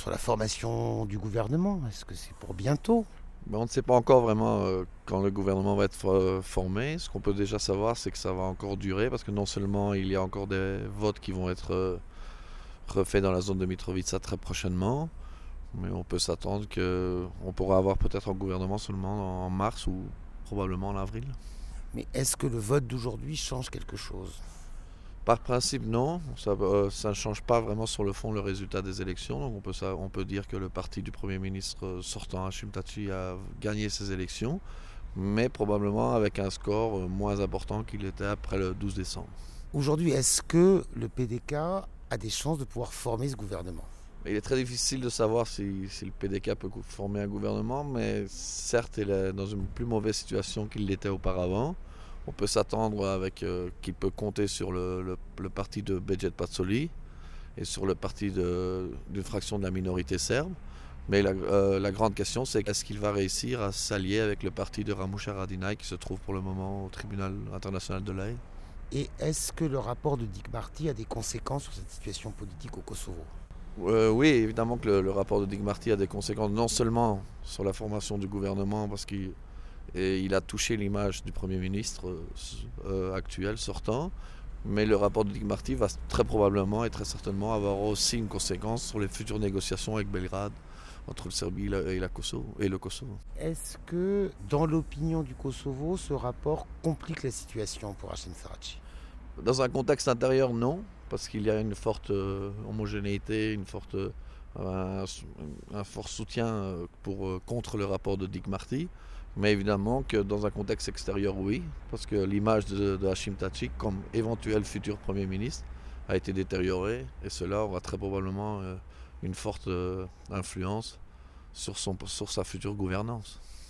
sur la formation du gouvernement? Est-ce que c'est pour bientôt? Mais on ne sait pas encore vraiment quand le gouvernement va être formé. Ce qu'on peut déjà savoir, c'est que ça va encore durer parce que non seulement il y a encore des votes qui vont être refaits dans la zone de Mitrovica très prochainement, mais on peut s'attendre qu'on pourra avoir peut-être un gouvernement seulement en mars ou probablement en avril. Mais est-ce que le vote d'aujourd'hui change quelque chose? Par principe, non. Ça ne change pas vraiment sur le fond le résultat des élections. Donc on peut dire que le parti du Premier ministre sortant, Hashim Thaçi, a gagné ces élections, mais probablement avec un score moins important qu'il était après le 12 décembre. Aujourd'hui, est-ce que le PDK a des chances de pouvoir former ce gouvernement? Il est très difficile de savoir si le PDK peut former un gouvernement, mais certes, il est dans une plus mauvaise situation qu'il l'était auparavant. On peut s'attendre qu'il peut compter sur le parti de Bejet Patsoli et sur le parti d'une fraction de la minorité serbe. Mais la grande question, c'est est-ce qu'il va réussir à s'allier avec le parti de Ramush Haradinaj qui se trouve pour le moment au tribunal international de l'Haye. Et est-ce que le rapport de Dick Marty a des conséquences sur cette situation politique au Kosovo? Oui, évidemment que le rapport de Dick Marty a des conséquences non seulement sur la formation du gouvernement, parce qu'il a touché l'image du Premier ministre actuel, sortant, mais le rapport de Dick Marty va très probablement et très certainement avoir aussi une conséquence sur les futures négociations avec Belgrade entre le Serbie et le Kosovo. Est-ce que, dans l'opinion du Kosovo, ce rapport complique la situation pour Hashim Thaçi? Dans un contexte intérieur, non, parce qu'il y a une forte homogénéité, un fort soutien contre le rapport de Dick Marty. Mais évidemment que dans un contexte extérieur, oui, parce que l'image de Hashim Thaçi comme éventuel futur Premier ministre a été détériorée et cela aura très probablement une forte influence sur sa future gouvernance.